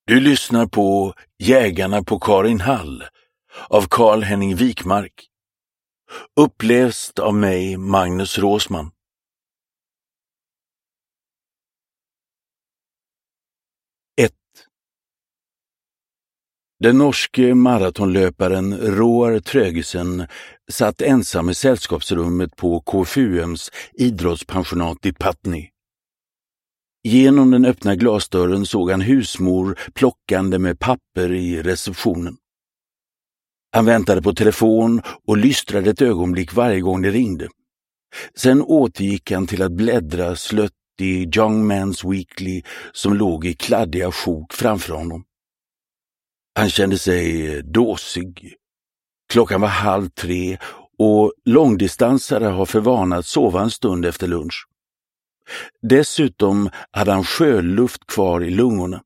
Du lyssnar på Jägarna på Karinhall av Carl-Henning Wikmark. Uppläst av mig, Magnus Råsman. 1. Den norske maratonlöparen Roar Trøgesen satt ensam i sällskapsrummet på KFUMs idrottspensionat i Putney. Genom den öppna glasdörren såg han husmor plockande med papper i receptionen. Han väntade på telefon och lystrade ett ögonblick varje gång det ringde. Sen återgick han till att bläddra slött i Young Man's Weekly som låg i kladdiga sjok framför honom. Han kände sig dåsig. Klockan var 2:30 och långdistansare har för vana att sova en stund efter lunch. Dessutom hade han sjöluft kvar i lungorna.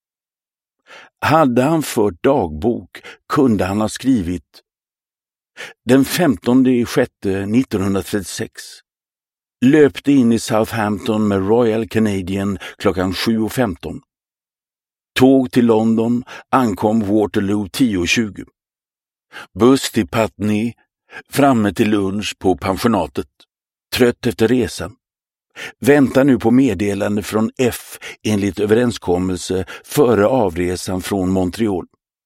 Hade han fört dagbok kunde han ha skrivit: Den 15/6/1936 löpte in i Southampton med Royal Canadian klockan 7:15. Tåg till London, ankom Waterloo 10:20. Buss till Putney, framme till lunch på pensionatet. Trött efter resan. Väntar nu på meddelande från F enligt överenskommelse före avresan från Montreal.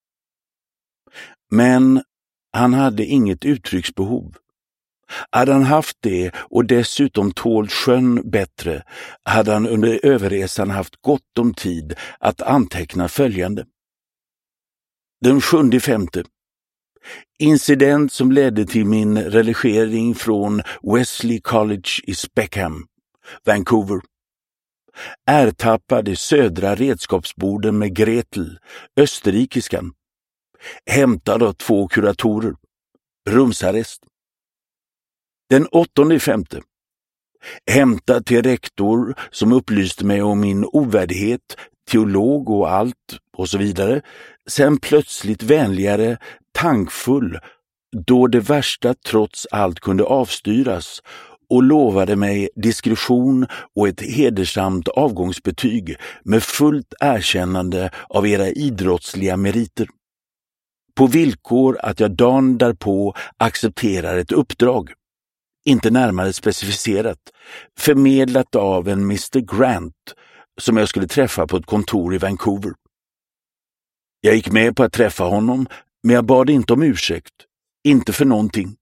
Men han hade inget uttrycksbehov. Hade han haft det och dessutom tålt sjön bättre hade han under överresan haft gott om tid att anteckna följande. Den 7/5. Incident som ledde till min relegering från Wesley College i Speckham, Vancouver. Ertappad i södra redskapsborden med Gretel, österrikiskan. Hämtad av 2 kuratorer. Rumsarrest. Den 8/5. Hämtad till rektor som upplyste mig om min ovärdighet, teolog och allt och så vidare. Sen plötsligt vänligare, tankfull, då det värsta trots allt kunde avstyras och lovade mig diskretion och ett hedersamt avgångsbetyg med fullt erkännande av era idrottsliga meriter. På villkor att jag dagen därpå accepterar ett uppdrag, inte närmare specificerat, förmedlat av en Mr. Grant som jag skulle träffa på ett kontor i Vancouver. Jag gick med på att träffa honom, men jag bad inte om ursäkt, inte för någonting.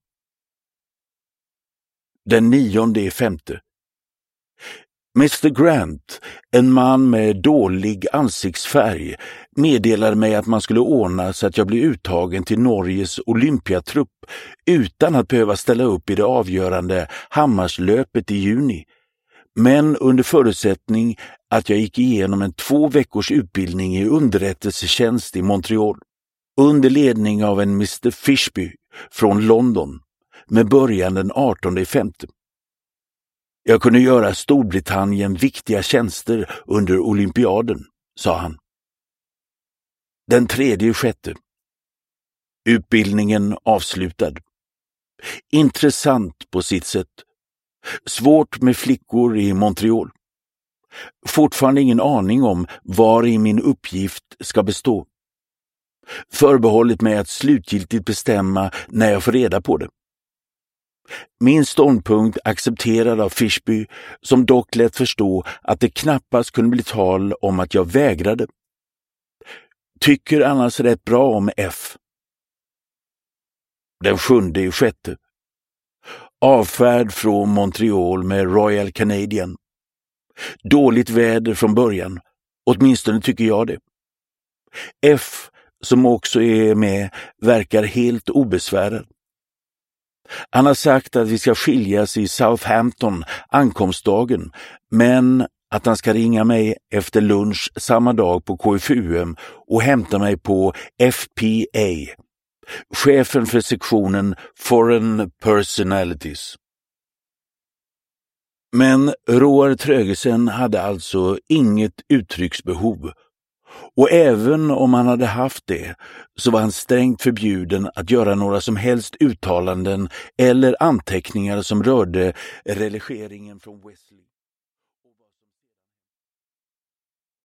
Den 9/5. Mr. Grant, en man med dålig ansiktsfärg, meddelade mig att man skulle ordna så att jag blev uttagen till Norges olympiatrupp utan att behöva ställa upp i det avgörande Hammarslöpet i juni, men under förutsättning att jag gick igenom en 2 veckors utbildning i underrättelsetjänst i Montreal under ledning av en Mr. Fishby från London med början den 18/5. Jag kunde göra Storbritannien viktiga tjänster under olympiaden, sa han. Den 3/6. Utbildningen avslutad. Intressant på sitt sätt. Svårt med flickor i Montreal. Fortfarande ingen aning om var i min uppgift ska bestå. Förbehållit mig att slutgiltigt bestämma när jag får reda på det. Min ståndpunkt accepterad av Fishby, som dock lät förstå att det knappast kunde bli tal om att jag vägrade. Tycker annars rätt bra om F. Den 7/6. Avfärd från Montreal med Royal Canadian. Dåligt väder från början, åtminstone tycker jag det. F, som också är med, verkar helt obesvärad. Han har sagt att vi ska skiljas i Southampton ankomstdagen, men att han ska ringa mig efter lunch samma dag på KFUM och hämta mig på FPA, chefen för sektionen Foreign Personalities. Men Roar Trøgesen hade alltså inget uttrycksbehov, och även om han hade haft det så var han strängt förbjuden att göra några som helst uttalanden eller anteckningar som rörde relegeringen från Wesley.